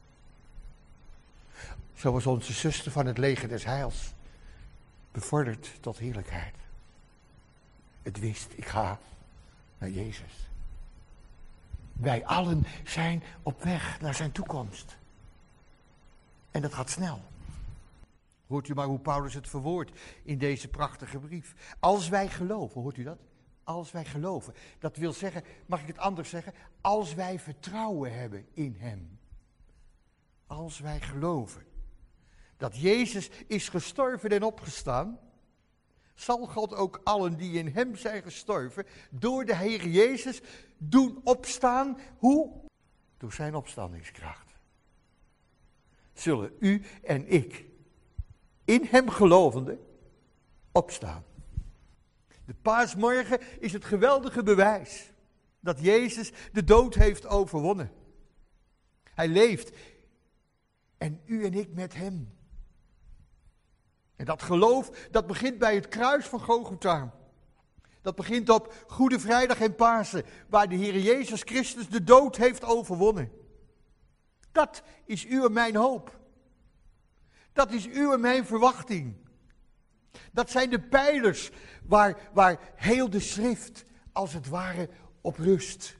Zoals onze zuster van het leger des heils. Bevorderd tot heerlijkheid. Het wist, ik ga naar Jezus. Wij allen zijn op weg naar zijn toekomst. En dat gaat snel. Hoort u maar hoe Paulus het verwoordt in deze prachtige brief. Als wij geloven, hoort u dat? Als wij geloven. Dat wil zeggen, mag ik het anders zeggen? Als wij vertrouwen hebben in hem. Als wij geloven dat Jezus is gestorven en opgestaan, zal God ook allen die in hem zijn gestorven, door de Heer Jezus doen opstaan. Hoe? Door zijn opstandingskracht. Zullen u en ik, in hem gelovende, opstaan. De paasmorgen is het geweldige bewijs dat Jezus de dood heeft overwonnen. Hij leeft en u en ik met hem. En dat geloof, dat begint bij het kruis van Golgotha. Dat begint op Goede Vrijdag en Pasen, waar de Heer Jezus Christus de dood heeft overwonnen. Dat is uw en mijn hoop. Dat is uw en mijn verwachting. Dat zijn de pijlers waar, waar heel de schrift als het ware op rust.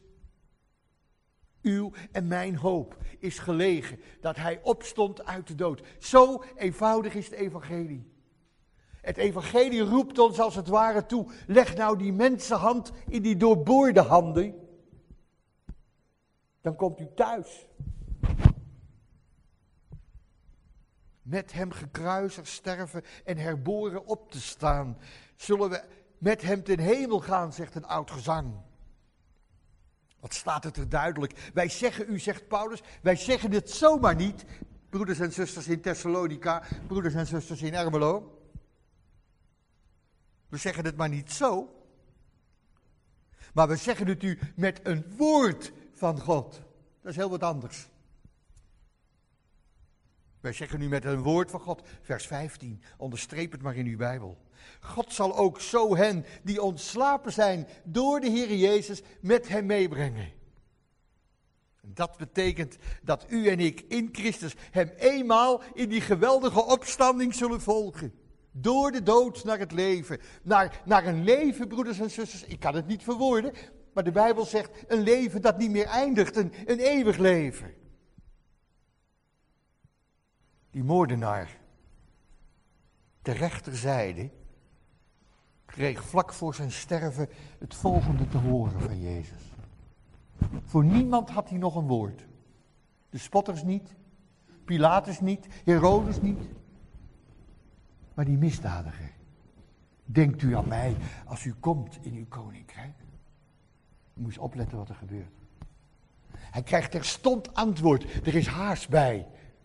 Uw en mijn hoop is gelegen dat hij opstond uit de dood. Zo eenvoudig is het evangelie. Het evangelie roept ons als het ware toe. Leg nou die mensenhand in die doorboorde handen. Dan komt u thuis. Met hem gekruisigd, sterven en herboren op te staan. Zullen we met hem ten hemel gaan, zegt een oud gezang. Wat staat het er duidelijk? Wij zeggen, u zegt Paulus, wij zeggen dit zomaar niet. Broeders en zusters in Thessalonica, broeders en zusters in Ermelo. We zeggen het maar niet zo. Maar we zeggen het u met een woord van God. Dat is heel wat anders. Wij zeggen nu met een woord van God, vers vijftien, onderstreep het maar in uw Bijbel. God zal ook zo hen die ontslapen zijn door de Heer Jezus met hem meebrengen. Dat betekent dat u en ik in Christus hem eenmaal in die geweldige opstanding zullen volgen. Door de dood naar het leven. Naar, naar een leven, broeders en zusters, ik kan het niet verwoorden, maar de Bijbel zegt een leven dat niet meer eindigt, een, een eeuwig leven. Die moordenaar, ter rechterzijde, kreeg vlak voor zijn sterven het volgende te horen van Jezus. Voor niemand had hij nog een woord. De spotters niet, Pilatus niet, Herodes niet. Maar die misdadiger, denkt u aan mij als u komt in uw koninkrijk? U moet eens opletten wat er gebeurt. Hij krijgt terstond antwoord, er is haast bij.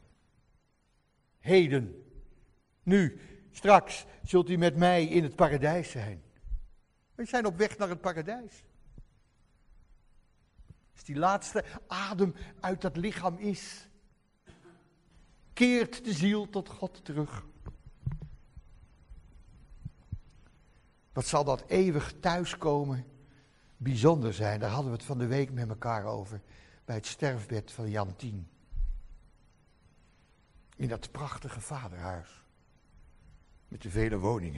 Heden, nu, straks zult u met mij in het paradijs zijn. We zijn op weg naar het paradijs. Als die laatste adem uit dat lichaam is, keert de ziel tot God terug. Wat zal dat eeuwig thuiskomen bijzonder zijn. Daar hadden we het van de week met elkaar over, bij het sterfbed van Jan tien. In dat prachtige vaderhuis. Met de vele woningen.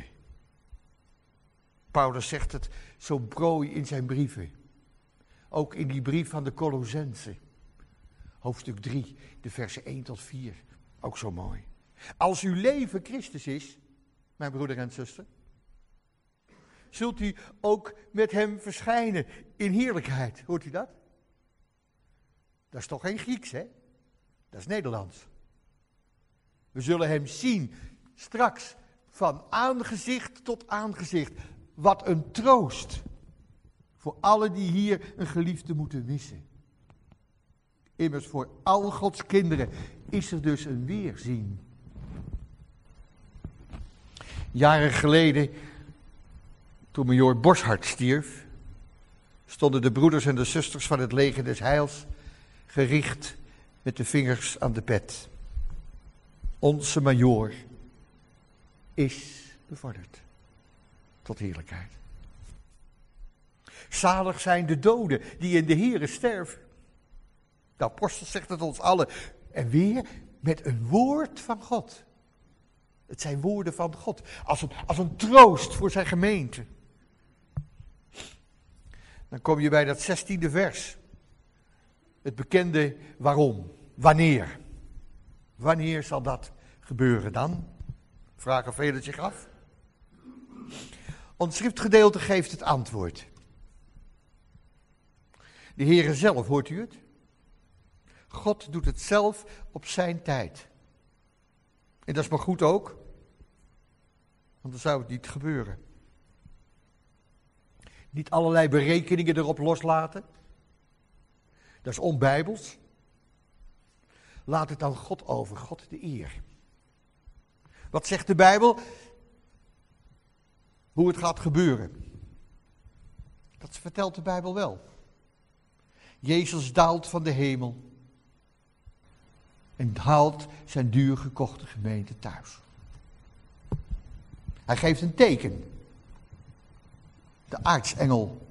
Paulus zegt het zo prooi in zijn brieven. Ook in die brief van de Colossenzen. Hoofdstuk drie, de versen één tot vier. Ook zo mooi. Als uw leven Christus is, mijn broeder en zuster, zult u ook met hem verschijnen in heerlijkheid. Hoort u dat? Dat is toch geen Grieks, hè? Dat is Nederlands. We zullen hem zien straks van aangezicht tot aangezicht. Wat een troost voor allen die hier een geliefde moeten missen. Immers voor al Gods kinderen is er dus een weerzien. Jaren geleden, toen majoor Boshart stierf, stonden de broeders en de zusters van het leger des heils gericht met de vingers aan de pet. Onze majoor. is bevorderd tot heerlijkheid. Zalig zijn de doden die in de Here sterven. De apostel zegt het ons allen. En weer met een woord van God. Het zijn woorden van God. Als een, als een troost voor zijn gemeente. Dan kom je bij dat zestiende vers. Het bekende waarom. Wanneer. Wanneer zal dat gebeuren dan? Vragen velen zich af. Ons schriftgedeelte geeft het antwoord. De Heere zelf, hoort u het? God doet het zelf op zijn tijd. En dat is maar goed ook. Want dan zou het niet gebeuren. Niet allerlei berekeningen erop loslaten. Dat is onbijbels. Laat het aan God over, God de eer. Wat zegt de Bijbel? Hoe het gaat gebeuren. Dat vertelt de Bijbel wel. Jezus daalt van de hemel. En haalt zijn duur gekochte gemeente thuis. Hij geeft een teken. De aartsengel.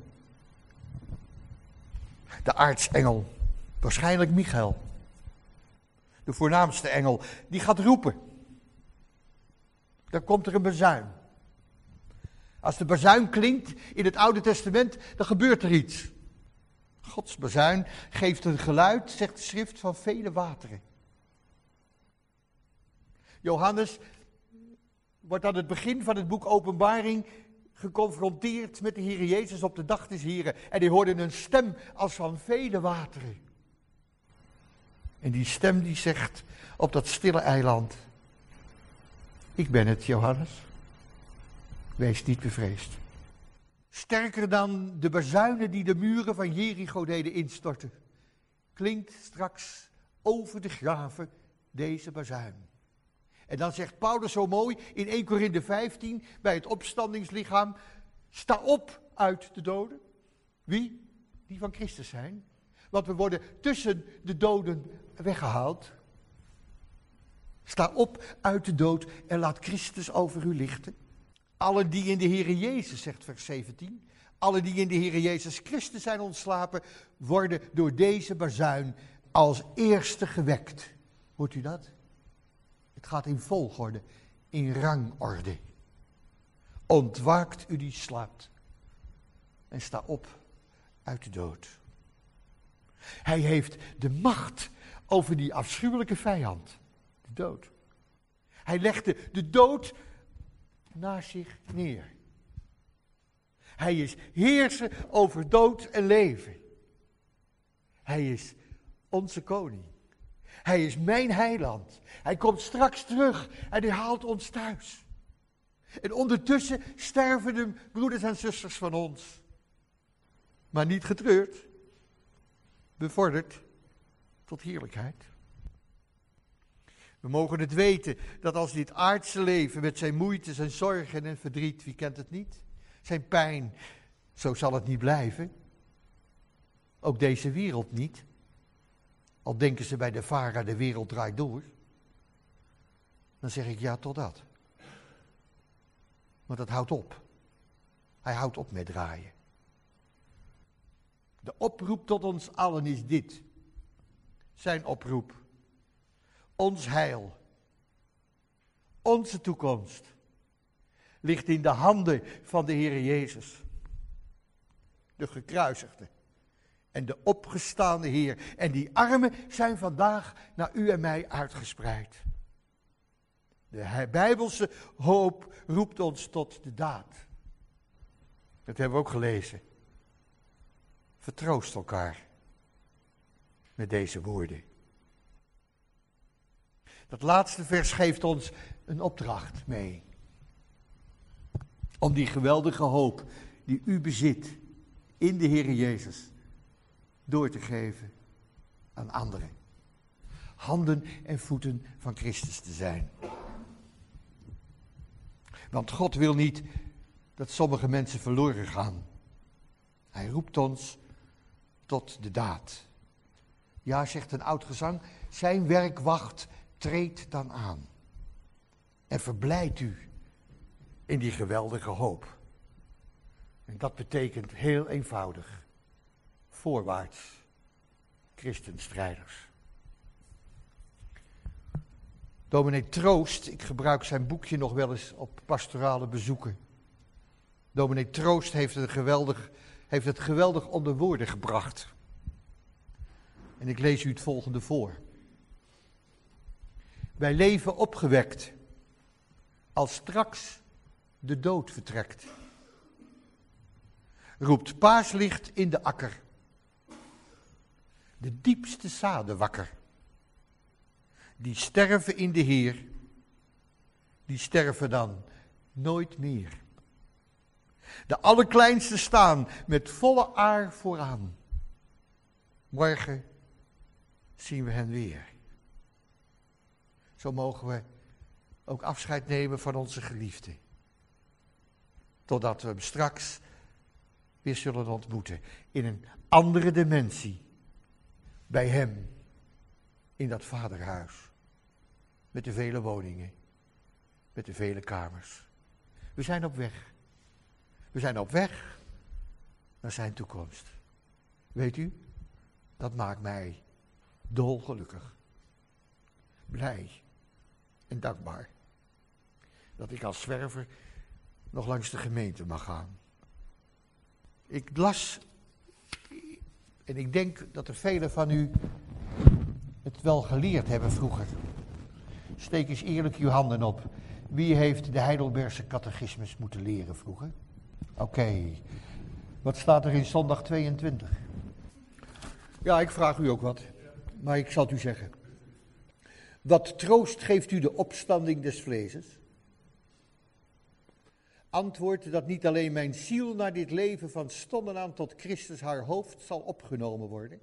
De aartsengel. Waarschijnlijk Michael. De voornaamste engel. Die gaat roepen. Dan komt er een bazuin. Als de bazuin klinkt in het Oude Testament, dan gebeurt er iets. Gods bazuin geeft een geluid, zegt de schrift, van vele wateren. Johannes wordt aan het begin van het boek Openbaring geconfronteerd met de Heer Jezus op de dag des Heren. En die hoorde een stem als van vele wateren. En die stem die zegt op dat stille eiland: ik ben het, Johannes. Wees niet bevreesd. Sterker dan de bazuinen die de muren van Jericho deden instorten, klinkt straks over de graven deze bazuin. En dan zegt Paulus zo mooi in Eerste Korinthe vijftien bij het opstandingslichaam: sta op uit de doden. Wie? Die van Christus zijn. Want we worden tussen de doden weggehaald. Sta op uit de dood en laat Christus over u lichten. Allen die in de Heere Jezus, zegt vers zeventien, allen die in de Heere Jezus Christus zijn ontslapen, worden door deze bazuin als eerste gewekt. Hoort u dat? Het gaat in volgorde, in rangorde. Ontwaakt u die slaapt en sta op uit de dood. Hij heeft de macht over die afschuwelijke vijand, de dood. Hij legde de dood naast zich neer. Hij is heerser over dood en leven. Hij is onze koning. Hij is mijn heiland. Hij komt straks terug en hij haalt ons thuis. En ondertussen sterven de broeders en zusters van ons. Maar niet getreurd. Bevorderd tot heerlijkheid. We mogen het weten dat als dit aardse leven met zijn moeite, zijn zorgen en verdriet, wie kent het niet? Zijn pijn, zo zal het niet blijven. Ook deze wereld niet. Al denken ze bij de VARA, de wereld draait door. Dan zeg ik ja tot dat. Maar dat houdt op. Hij houdt op met draaien. De oproep tot ons allen is dit. Zijn oproep. Ons heil. Onze toekomst. Ligt in de handen van de Heer Jezus. De gekruisigde. En de opgestaande Heer. En die armen zijn vandaag naar u en mij uitgespreid. De Bijbelse hoop roept ons tot de daad. Dat hebben we ook gelezen. Vertroost elkaar met deze woorden. Dat laatste vers geeft ons een opdracht mee. Om die geweldige hoop die u bezit in de Heer Jezus door te geven aan anderen. Handen en voeten van Christus te zijn. Want God wil niet dat sommige mensen verloren gaan. Hij roept ons tot de daad. Ja, zegt een oud gezang, zijn werk wacht, treed dan aan. En verblijd u in die geweldige hoop. En dat betekent heel eenvoudig, voorwaarts, christenstrijders. Dominee Troost, ik gebruik zijn boekje nog wel eens op pastorale bezoeken. Dominee Troost heeft het geweldig, heeft het geweldig onder woorden gebracht. En ik lees u het volgende voor. Wij leven opgewekt, als straks de dood vertrekt. Roept paaslicht in de akker, de diepste zaden wakker. Die sterven in de Heer, die sterven dan nooit meer. De allerkleinste staan met volle aar vooraan. Morgen zien we hen weer. Zo mogen we ook afscheid nemen van onze geliefde. Totdat we hem straks weer zullen ontmoeten. In een andere dimensie. Bij hem. In dat vaderhuis. Met de vele woningen. Met de vele kamers. We zijn op weg. We zijn op weg naar zijn toekomst. Weet u, dat maakt mij dolgelukkig. Blij en dankbaar. Dat ik als zwerver nog langs de gemeente mag gaan. Ik las, en ik denk dat er velen van u het wel geleerd hebben vroeger. Steek eens eerlijk uw handen op. Wie heeft de Heidelbergse catechismus moeten leren vroeger? Oké, okay. Wat staat er in zondag tweeëntwintig? Ja, ik vraag u ook wat, maar ik zal het u zeggen. Wat troost geeft u de opstanding des vleeses? Antwoord dat niet alleen mijn ziel naar dit leven van stonden aan tot Christus haar hoofd zal opgenomen worden,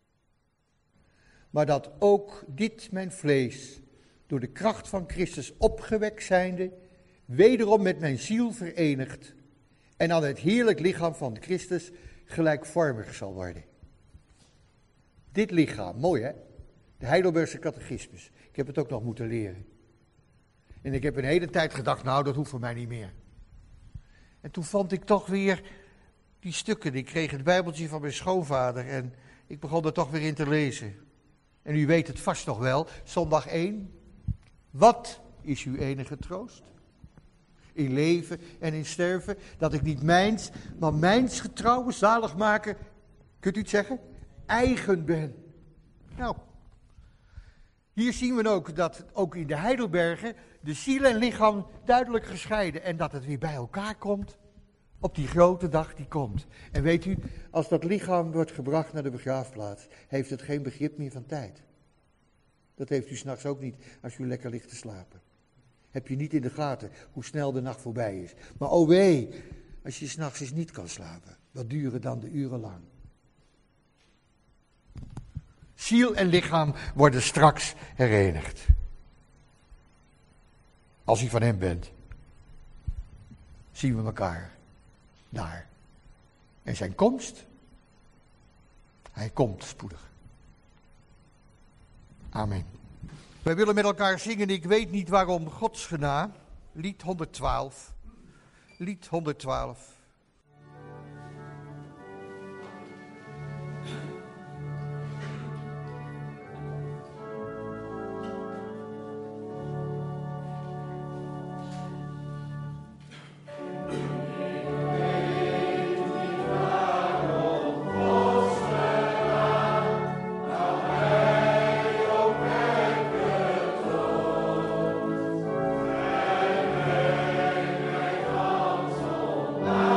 maar dat ook dit mijn vlees, door de kracht van Christus opgewekt zijnde, wederom met mijn ziel verenigd en aan het heerlijk lichaam van Christus gelijkvormig zal worden. Dit lichaam, mooi hè? De Heidelbergse catechismus. Ik heb het ook nog moeten leren. En ik heb een hele tijd gedacht, nou dat hoeft voor mij niet meer. En toen vond ik toch weer die stukken. Ik kreeg het Bijbeltje van mijn schoonvader en ik begon er toch weer in te lezen. En u weet het vast nog wel, zondag één. Wat is uw enige troost? In leven en in sterven, dat ik niet mijns, maar mijns getrouwe zaligmaker, kunt u het zeggen, eigen ben. Nou, hier zien we ook dat ook in de Heidelbergen de ziel en lichaam duidelijk gescheiden en dat het weer bij elkaar komt op die grote dag die komt. En weet u, als dat lichaam wordt gebracht naar de begraafplaats, heeft het geen begrip meer van tijd. Dat heeft u 's nachts ook niet als u lekker ligt te slapen. Heb je niet in de gaten hoe snel de nacht voorbij is. Maar oh wee, als je 's nachts eens niet kan slapen, wat duren dan de uren lang? Ziel en lichaam worden straks herenigd. Als u van hem bent, zien we elkaar daar. En zijn komst, hij komt spoedig. Amen. Wij willen met elkaar zingen, ik weet niet waarom, Gods gena, lied honderdtwaalf. Lied honderdtwaalf. Wow.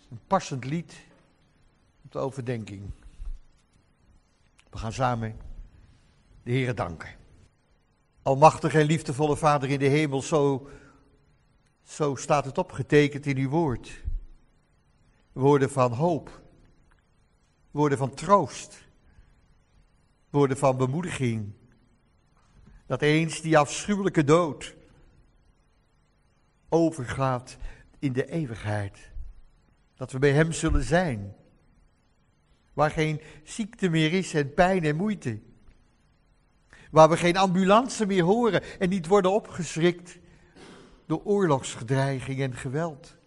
Een passend lied op de overdenking. We gaan samen de Heere danken. Almachtige en liefdevolle Vader in de hemel, zo, zo staat het opgetekend in uw woord. Woorden van hoop, woorden van troost, woorden van bemoediging. Dat eens die afschuwelijke dood overgaat in de eeuwigheid. Dat we bij hem zullen zijn. Waar geen ziekte meer is en pijn en moeite. Waar we geen ambulance meer horen en niet worden opgeschrikt door oorlogsgedreiging en geweld.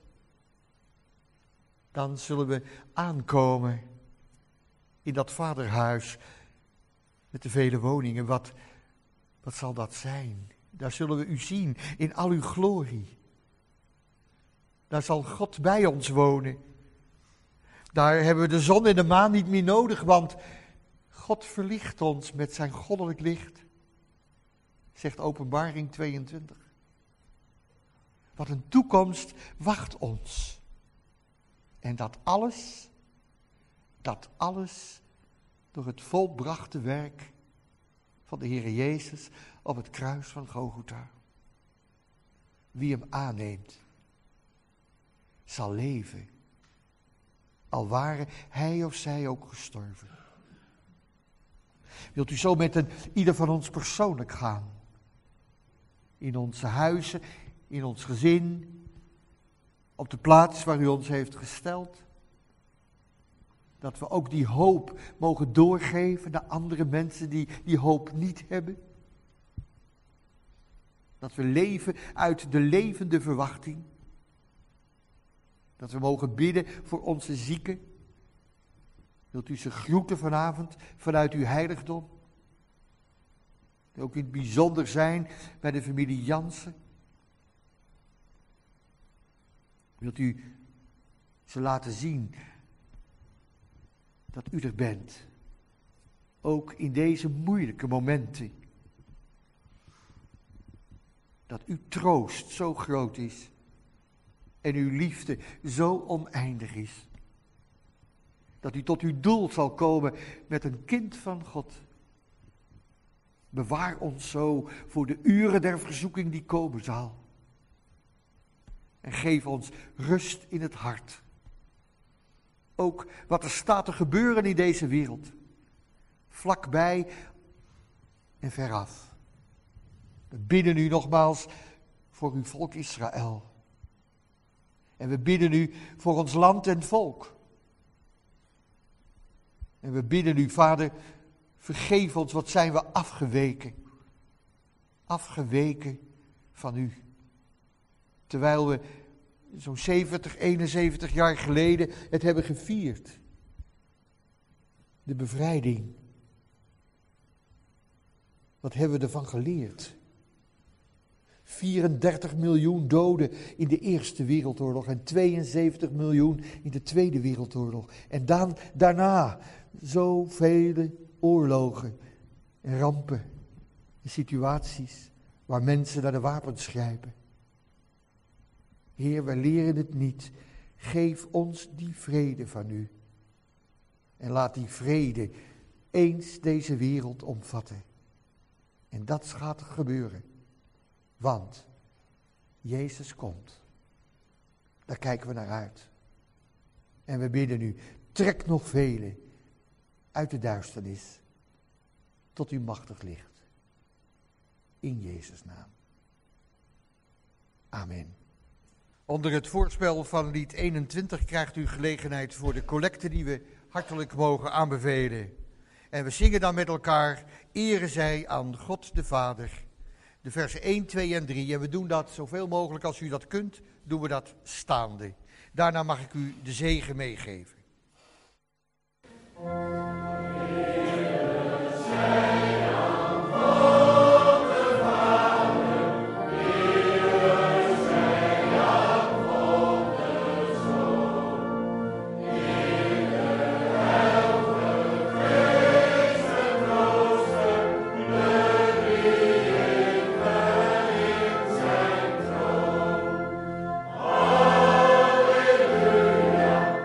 Dan zullen we aankomen in dat vaderhuis met de vele woningen. Wat, wat zal dat zijn? Daar zullen we u zien in al uw glorie. Daar zal God bij ons wonen. Daar hebben we de zon en de maan niet meer nodig, want God verlicht ons met zijn goddelijk licht. Zegt Openbaring tweeëntwintig. Wat een toekomst wacht ons. En dat alles, dat alles door het volbrachte werk van de Heere Jezus op het kruis van Golgotha. Wie hem aanneemt, zal leven, al waren hij of zij ook gestorven. Wilt u zo met een, ieder van ons persoonlijk gaan? In onze huizen, in ons gezin, op de plaats waar u ons heeft gesteld. Dat we ook die hoop mogen doorgeven naar andere mensen die die hoop niet hebben. Dat we leven uit de levende verwachting. Dat we mogen bidden voor onze zieken. Wilt u ze groeten vanavond vanuit uw heiligdom? Ook in het bijzonder zijn bij de familie Jansen. Wilt u ze laten zien dat u er bent. Ook in deze moeilijke momenten. Dat uw troost zo groot is. En uw liefde zo oneindig is. Dat u tot uw doel zal komen met een kind van God. Bewaar ons zo voor de uren der verzoeking die komen zal. En geef ons rust in het hart. Ook wat er staat te gebeuren in deze wereld. Vlakbij en veraf. We bidden u nogmaals voor uw volk Israël. En we bidden u voor ons land en volk. En we bidden u, Vader, vergeef ons, wat zijn we afgeweken. Afgeweken van u. Terwijl we zo'n zeventig, eenenzeventig jaar geleden het hebben gevierd. De bevrijding. Wat hebben we ervan geleerd? vierendertig miljoen doden in de Eerste Wereldoorlog en tweeënzeventig miljoen in de Tweede Wereldoorlog. En dan, daarna zoveel oorlogen en rampen en situaties waar mensen naar de wapens grijpen. Heer, wij leren het niet. Geef ons die vrede van u. En laat die vrede eens deze wereld omvatten. En dat gaat gebeuren. Want Jezus komt. Daar kijken we naar uit. En we bidden u, trek nog velen uit de duisternis tot uw machtig licht. In Jezus' naam. Amen. Onder het voorspel van lied eenentwintig krijgt u gelegenheid voor de collecte die we hartelijk mogen aanbevelen. En we zingen dan met elkaar, ere zij aan God de Vader. De versen één, twee en drie. En we doen dat zoveel mogelijk als u dat kunt, doen we dat staande. Daarna mag ik u de zegen meegeven. Alleluia.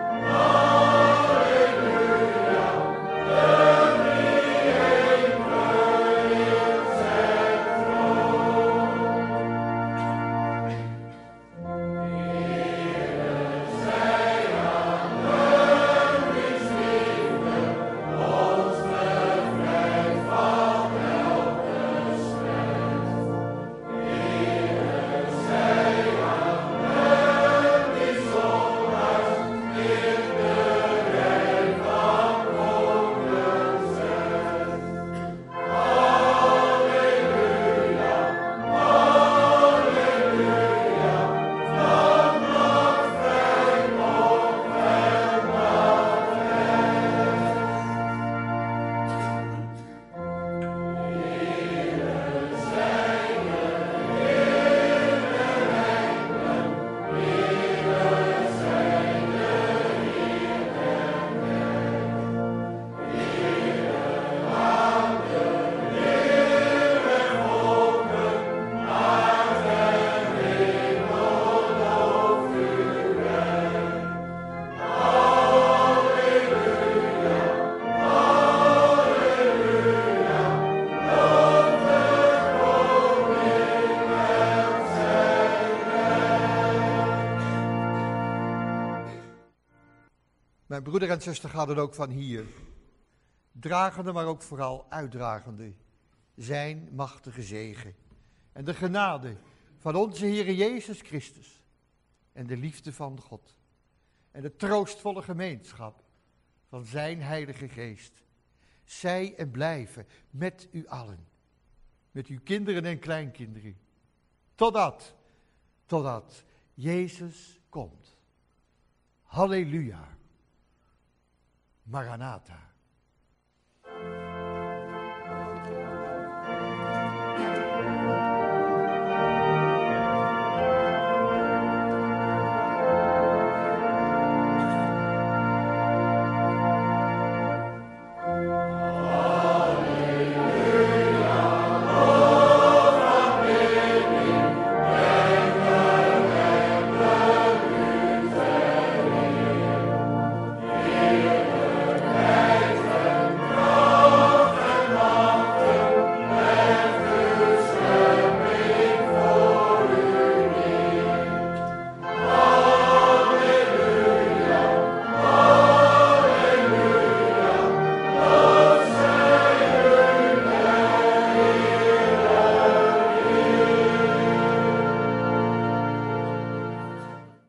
Mijn broeder en zuster gaat het ook van hier. Dragende, maar ook vooral uitdragende. Zijn machtige zegen. En de genade van onze Heere Jezus Christus. En de liefde van God. En de troostvolle gemeenschap van zijn Heilige Geest. Zij en blijven met u allen. Met uw kinderen en kleinkinderen. Totdat, totdat Jezus komt. Halleluja. Maranatha.